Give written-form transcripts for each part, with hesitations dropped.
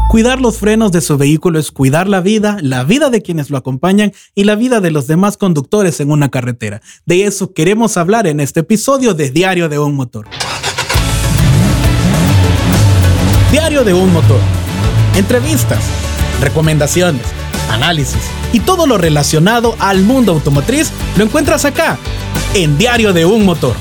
Cuidar los frenos de su vehículo es cuidar la vida de quienes lo acompañan y la vida de los demás conductores en una carretera. De eso queremos hablar en este episodio de Diario de un Motor. Diario de un Motor. Entrevistas, recomendaciones, análisis y todo lo relacionado al mundo automotriz lo encuentras acá, en Diario de un Motor.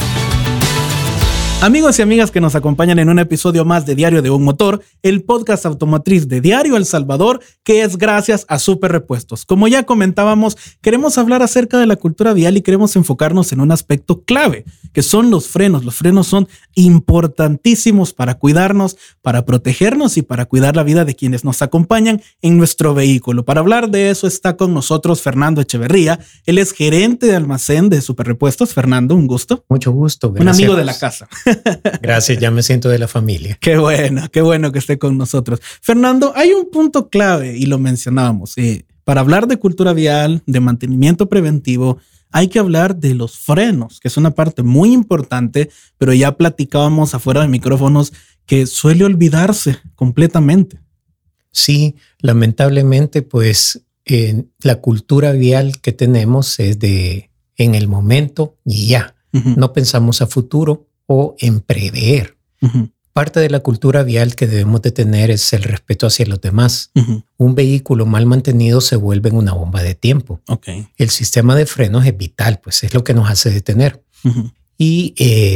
Amigos y amigas que nos acompañan en un episodio más de Diario de un Motor, el podcast automotriz de Diario El Salvador, que es gracias a Super Repuestos. Como ya comentábamos, queremos hablar acerca de la cultura vial y queremos enfocarnos en un aspecto clave, que son los frenos. Los frenos son importantísimos para cuidarnos, para protegernos y para cuidar la vida de quienes nos acompañan en nuestro vehículo. Para hablar de eso está con nosotros Fernando Echeverría. Él es gerente de almacén de Super Repuestos. Fernando, un gusto. Mucho gusto. Gracias. Un amigo de la casa. Gracias, ya me siento de la familia. Qué bueno que esté con nosotros. Fernando, hay un punto clave y lo mencionábamos. Para hablar de cultura vial, de mantenimiento preventivo, hay que hablar de los frenos, que es una parte muy importante, pero ya platicábamos afuera de micrófonos que suele olvidarse completamente. Sí, lamentablemente, pues la cultura vial que tenemos es de en el momento y ya. Uh-huh. No pensamos a futuro o en prever. Uh-huh. Parte de la cultura vial que debemos de tener es el respeto hacia los demás. Uh-huh. Un vehículo mal mantenido se vuelve una bomba de tiempo. Okay. El sistema de frenos es vital, pues es lo que nos hace detener. Uh-huh. Y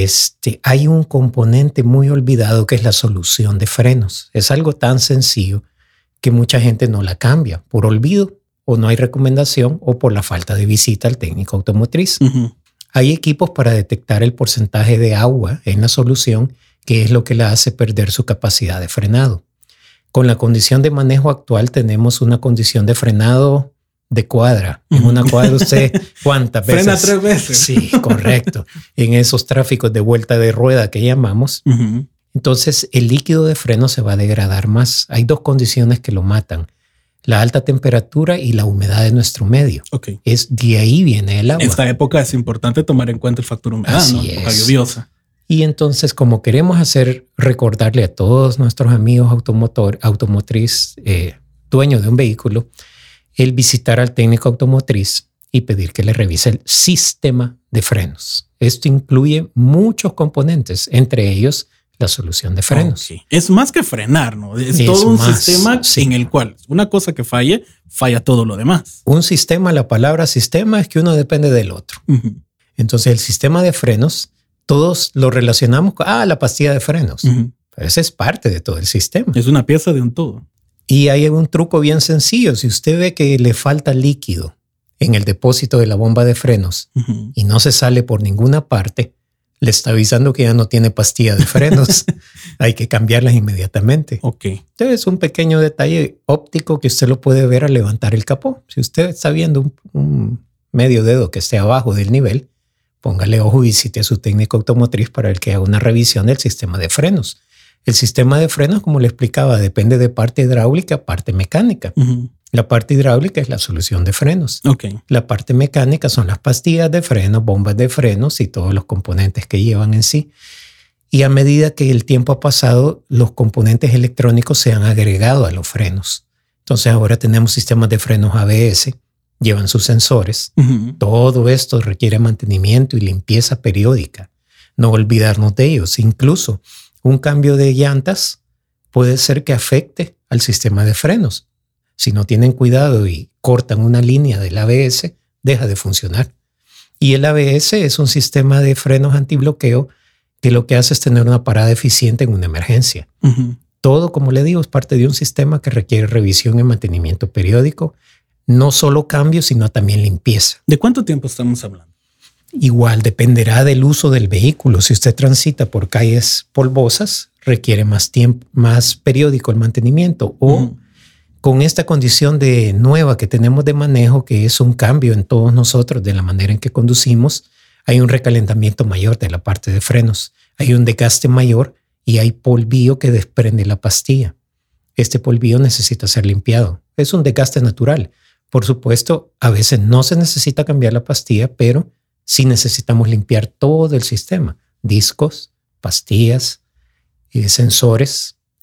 hay un componente muy olvidado que es la solución de frenos. Es algo tan sencillo que mucha gente no la cambia por olvido o no hay recomendación o por la falta de visita al técnico automotriz. Uh-huh. Hay equipos para detectar el porcentaje de agua en la solución, que es lo que la hace perder su capacidad de frenado. Con la condición de manejo actual tenemos una condición de frenado de cuadra. En una cuadra usted, ¿cuántas veces? Frena 3 veces. Sí, correcto. En esos tráficos de vuelta de rueda que llamamos. Uh-huh. Entonces, el líquido de freno se va a degradar más. Hay 2 condiciones que lo matan. La alta temperatura y la humedad de nuestro medio. Okay. De ahí viene el agua. En esta época es importante tomar en cuenta el factor humedad, así ¿no? Época lluviosa. Y entonces, como queremos recordarle a todos nuestros amigos automotriz, dueños de un vehículo, el visitar al técnico automotriz y pedir que le revise el sistema de frenos. Esto incluye muchos componentes, entre ellos la solución de frenos. Okay. Es más que frenar, ¿no? Es todo un sistema en el cual una cosa que falle, falla todo lo demás. Un sistema, la palabra sistema es que uno depende del otro. Uh-huh. Entonces el sistema de frenos, todos lo relacionamos con la pastilla de frenos. Uh-huh. Pero esa es parte de todo el sistema. Es una pieza de un todo. Y hay un truco bien sencillo. Si usted ve que le falta líquido en el depósito de la bomba de frenos uh-huh. y no se sale por ninguna parte, le está avisando que ya no tiene pastilla de frenos. Hay que cambiarlas inmediatamente. Okay. Entonces es un pequeño detalle óptico que usted lo puede ver al levantar el capó. Si usted está viendo un medio dedo que esté abajo del nivel, póngale ojo y visite a su técnico automotriz para que haga una revisión del sistema de frenos. El sistema de frenos, como le explicaba, depende de parte hidráulica, parte mecánica. Uh-huh. La parte hidráulica es la solución de frenos. Okay. La parte mecánica son las pastillas de freno, bombas de frenos y todos los componentes que llevan en sí. Y a medida que el tiempo ha pasado, los componentes electrónicos se han agregado a los frenos. Entonces ahora tenemos sistemas de frenos ABS, llevan sus sensores. Uh-huh. Todo esto requiere mantenimiento y limpieza periódica. No olvidarnos de ellos. Incluso un cambio de llantas puede ser que afecte al sistema de frenos. Si no tienen cuidado y cortan una línea del ABS, deja de funcionar. Y el ABS es un sistema de frenos antibloqueo que lo que hace es tener una parada eficiente en una emergencia. Uh-huh. Todo, como le digo, es parte de un sistema que requiere revisión y mantenimiento periódico. No solo cambios, sino también limpieza. ¿De cuánto tiempo estamos hablando? Igual dependerá del uso del vehículo. Si usted transita por calles polvosas, requiere más tiempo, más periódico el mantenimiento. O con esta condición de nueva que tenemos de manejo, que es un cambio en todos nosotros de la manera en que conducimos, hay un recalentamiento mayor de la parte de frenos, hay un desgaste mayor y hay polvillo que desprende la pastilla. Este polvillo necesita ser limpiado. Es un desgaste natural. Por supuesto, a veces no se necesita cambiar la pastilla, pero sí necesitamos limpiar todo el sistema. Discos, pastillas, sensores,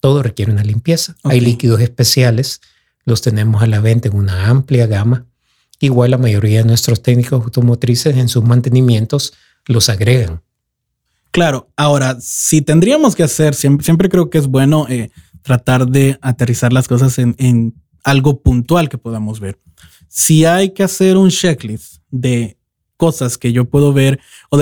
todo requiere una limpieza. Okay. Hay líquidos especiales, los tenemos a la venta en una amplia gama. Igual la mayoría de nuestros técnicos automotrices en sus mantenimientos los agregan. Claro, ahora, si tendríamos que hacer, siempre creo que es bueno tratar de aterrizar las cosas en algo puntual que podamos ver. Si hay que hacer un checklist de cosas que yo puedo ver, o de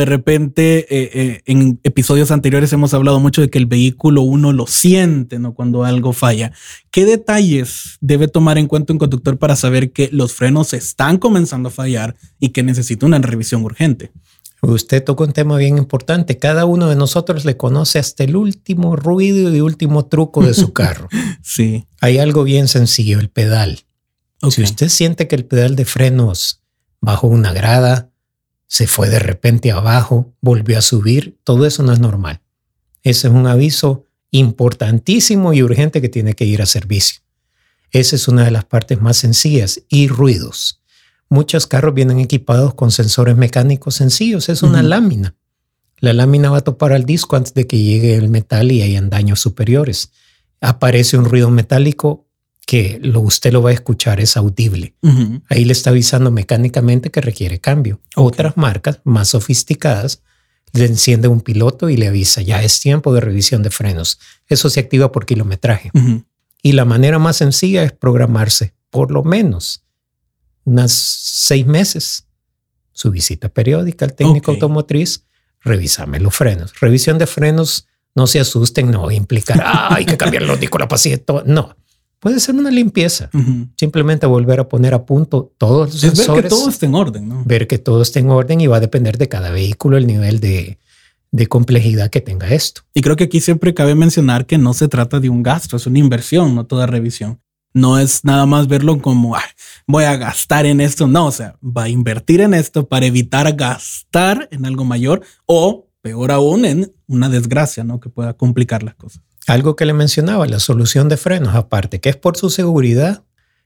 repente en episodios anteriores hemos hablado mucho de que el vehículo uno lo siente, ¿no? Cuando algo falla. ¿Qué detalles debe tomar en cuenta un conductor para saber que los frenos están comenzando a fallar y que necesita una revisión urgente? Usted tocó un tema bien importante. Cada uno de nosotros le conoce hasta el último ruido y último truco de su carro. Sí. Hay algo bien sencillo, el pedal. Okay. Si usted siente que el pedal de frenos bajó una grada, se fue de repente abajo, volvió a subir, todo eso no es normal. Ese es un aviso importantísimo y urgente que tiene que ir a servicio. Esa es una de las partes más sencillas. Y ruidos. Muchos carros vienen equipados con sensores mecánicos sencillos. Es una lámina. La lámina va a topar al disco antes de que llegue el metal y hayan daños superiores. Aparece un ruido metálico que usted lo va a escuchar, es audible. Ahí le está avisando mecánicamente que requiere cambio. Okay. Otras marcas más sofisticadas le enciende un piloto y le avisa, ya es tiempo de revisión de frenos. Eso se activa por kilometraje. Y la manera más sencilla es programarse por lo menos unas 6 meses. Su visita periódica al técnico automotriz, revísame los frenos. Revisión de frenos, no se asusten, no implicará hay que cambiar los discos, la pasilla, todo. No. Puede ser una limpieza. Simplemente volver a poner a punto todos los sensores. Ver que todo esté en orden, ¿no? Ver que todo esté en orden y va a depender de cada vehículo el nivel de complejidad que tenga esto. Y creo que aquí siempre cabe mencionar que no se trata de un gasto, es una inversión, no toda revisión. No es nada más verlo como voy a gastar en esto. No, o sea, va a invertir en esto para evitar gastar en algo mayor o, peor aún, en una desgracia, ¿no? Que pueda complicar las cosas. Algo que le mencionaba, la solución de frenos, aparte que es por su seguridad,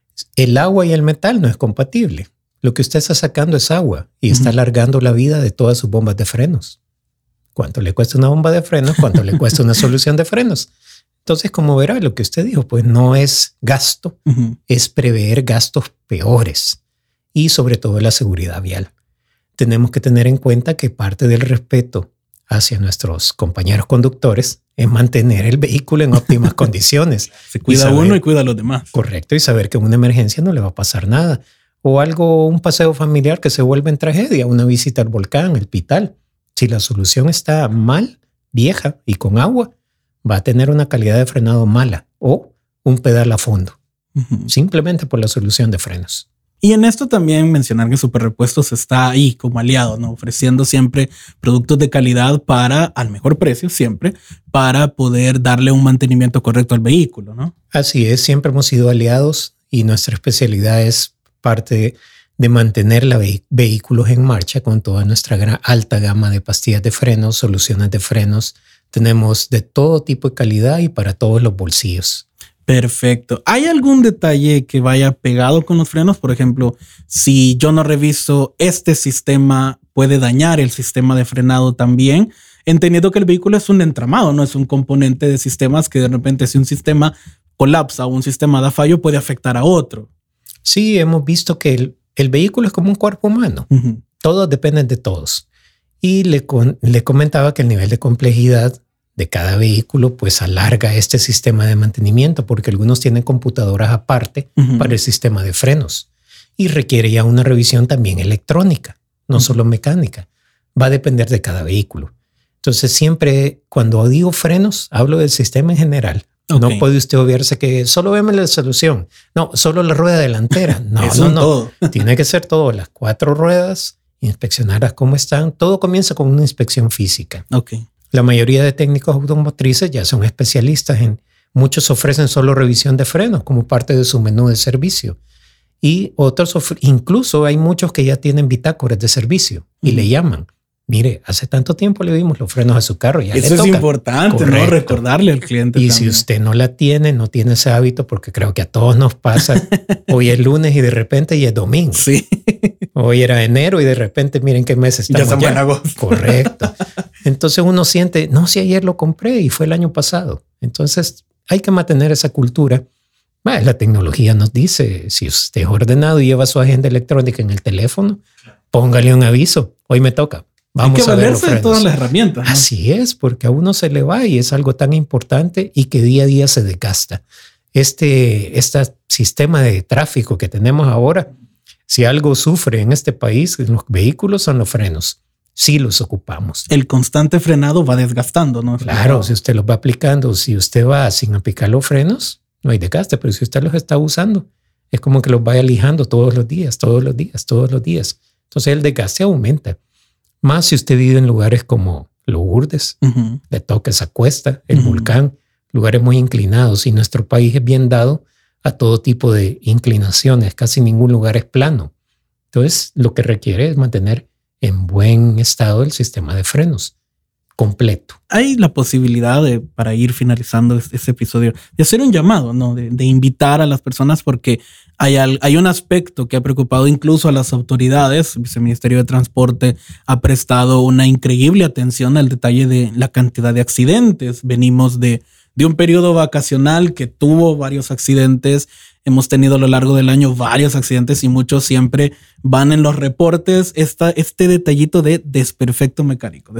el agua y el metal no es compatible. Lo que usted está sacando es agua y está alargando la vida de todas sus bombas de frenos. ¿Cuánto le cuesta una bomba de frenos? ¿Cuánto le cuesta una solución de frenos? Entonces, como verá, lo que usted dijo, pues no es gasto, es prever gastos peores y sobre todo la seguridad vial. Tenemos que tener en cuenta que parte del respeto hacia nuestros compañeros conductores es mantener el vehículo en óptimas condiciones. Se cuida uno y cuida a los demás. Correcto, y saber que en una emergencia no le va a pasar nada. O un paseo familiar que se vuelve en tragedia, una visita al volcán, el Pital. Si la solución está mal, vieja y con agua, va a tener una calidad de frenado mala o un pedal a fondo. Simplemente por la solución de frenos. Y en esto también mencionar que Superrepuestos está ahí como aliado, ¿no? Ofreciendo siempre productos de calidad al mejor precio, siempre, para poder darle un mantenimiento correcto al vehículo, ¿no? Así es, siempre hemos sido aliados y nuestra especialidad es parte de mantener vehículos en marcha con toda nuestra alta gama de pastillas de frenos, soluciones de frenos. Tenemos de todo tipo de calidad y para todos los bolsillos. Perfecto. ¿Hay algún detalle que vaya pegado con los frenos? Por ejemplo, si yo no reviso este sistema, puede dañar el sistema de frenado también, entendiendo que el vehículo es un entramado, no es un componente de sistemas que de repente si un sistema colapsa o un sistema da fallo puede afectar a otro. Sí, hemos visto que el vehículo es como un cuerpo humano. Todos dependen de todos. Y le comentaba que el nivel de complejidad de cada vehículo pues alarga este sistema de mantenimiento porque algunos tienen computadoras aparte para el sistema de frenos y requiere ya una revisión también electrónica, no solo mecánica. Va a depender de cada vehículo. Entonces siempre cuando digo frenos hablo del sistema en general. No puede usted obviarse que solo veme la solución. No, solo la rueda delantera. No, no. Tiene que ser todo, las 4 ruedas, inspeccionarlas cómo están. Todo comienza con una inspección física. La mayoría de técnicos automotrices ya son especialistas muchos ofrecen solo revisión de frenos como parte de su menú de servicio. Y otros, incluso hay muchos que ya tienen bitácoras de servicio y le llaman. Mire, hace tanto tiempo le vimos los frenos a su carro. Ya eso es importante, correcto, ¿no? Recordarle al cliente. Y también. Si usted no la tiene, no tiene ese hábito, porque creo que a todos nos pasa. Hoy es lunes y de repente ya es domingo. Sí. Hoy era enero y de repente miren qué mes estamos. Ya estamos en agosto. Correcto. Entonces uno siente, no, si ayer lo compré y fue el año pasado. Entonces hay que mantener esa cultura. La tecnología nos dice, si usted es ordenado y lleva su agenda electrónica en el teléfono, póngale un aviso. Hoy me toca. Vamos a ver los frenos. Hay que valerse de todas las herramientas, ¿no? Así es, porque a uno se le va y es algo tan importante y que día a día se desgasta. Este sistema de tráfico que tenemos ahora, si algo sufre en este país, en los vehículos, son los frenos. Sí los ocupamos. El constante frenado va desgastando, ¿no? Claro, si usted los va aplicando, si usted va sin aplicar los frenos, no hay desgaste, pero si usted los está usando, es como que los vaya lijando todos los días. Entonces el desgaste aumenta. Más si usted vive en lugares como Lourdes, Le Toca esa cuesta, el volcán, lugares muy inclinados. Y nuestro país es bien dado a todo tipo de inclinaciones. Casi ningún lugar es plano. Entonces lo que requiere es mantener en buen estado el sistema de frenos completo. Hay la posibilidad para ir finalizando este episodio, de hacer un llamado, ¿no? De invitar a las personas, porque hay un aspecto que ha preocupado incluso a las autoridades. El Viceministerio de Transporte ha prestado una increíble atención al detalle de la cantidad de accidentes. Venimos de un periodo vacacional que tuvo varios accidentes. Hemos tenido a lo largo del año varios accidentes y muchos siempre van en los reportes este detallito de desperfecto mecánico.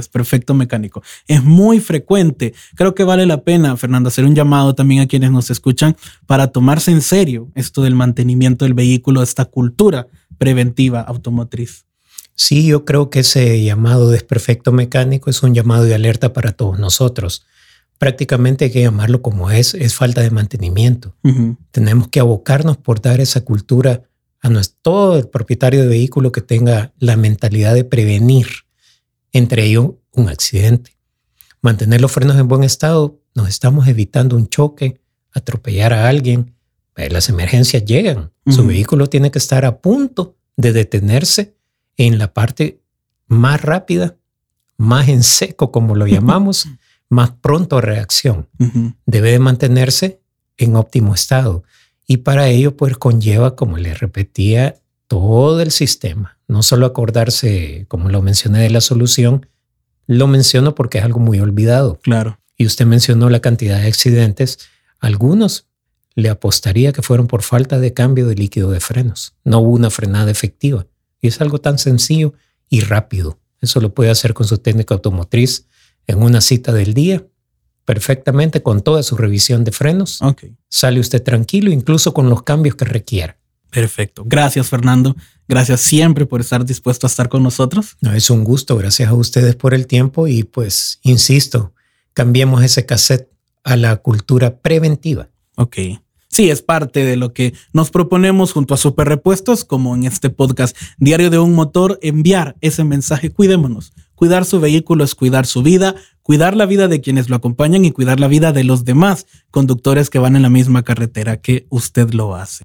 Es muy frecuente. Creo que vale la pena, Fernando, hacer un llamado también a quienes nos escuchan para tomarse en serio esto del mantenimiento del vehículo, esta cultura preventiva automotriz. Sí, yo creo que ese llamado desperfecto mecánico es un llamado de alerta para todos nosotros. Prácticamente hay que llamarlo como es falta de mantenimiento. Tenemos que abocarnos por dar esa cultura a todo el propietario de vehículo que tenga la mentalidad de prevenir, entre ellos un accidente. Mantener los frenos en buen estado, nos estamos evitando un choque, atropellar a alguien. Las emergencias llegan. Su vehículo tiene que estar a punto de detenerse en la parte más rápida, más en seco, como lo llamamos, más pronto a reacción. Debe de mantenerse en óptimo estado. Y para ello, pues conlleva, como le repetía, todo el sistema. No solo acordarse, como lo mencioné, de la solución. Lo menciono porque es algo muy olvidado. Claro. Y usted mencionó la cantidad de accidentes. Algunos le apostaría que fueron por falta de cambio de líquido de frenos. No hubo una frenada efectiva. Y es algo tan sencillo y rápido. Eso lo puede hacer con su técnico automotriz en una cita del día, perfectamente, con toda su revisión de frenos. Sale usted tranquilo, incluso con los cambios que requiera. Perfecto. Gracias, Fernando. Gracias siempre por estar dispuesto a estar con nosotros. No, es un gusto. Gracias a ustedes por el tiempo y pues, insisto, cambiemos ese cassette a la cultura preventiva. Sí, es parte de lo que nos proponemos junto a Super Repuestos, como en este podcast Diario de un Motor, enviar ese mensaje: cuidémonos. Cuidar su vehículo es cuidar su vida, cuidar la vida de quienes lo acompañan y cuidar la vida de los demás conductores que van en la misma carretera que usted lo hace.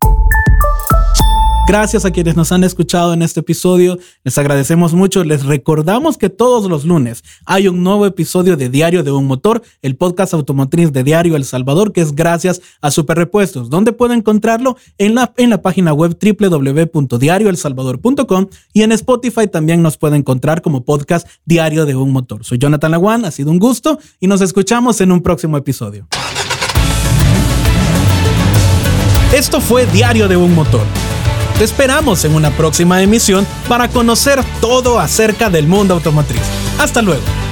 Gracias a quienes nos han escuchado en este episodio. Les agradecemos mucho. Les recordamos que todos los lunes hay un nuevo episodio de Diario de un Motor, el podcast automotriz de Diario El Salvador, que es gracias a Super Repuestos. ¿Dónde puede encontrarlo? En la página web www.diarioelsalvador.com, y en Spotify también nos puede encontrar como podcast Diario de un Motor. Soy Jonathan Laguán, ha sido un gusto y nos escuchamos en un próximo episodio. Esto fue Diario de un Motor. Te esperamos en una próxima emisión para conocer todo acerca del mundo automotriz. Hasta luego.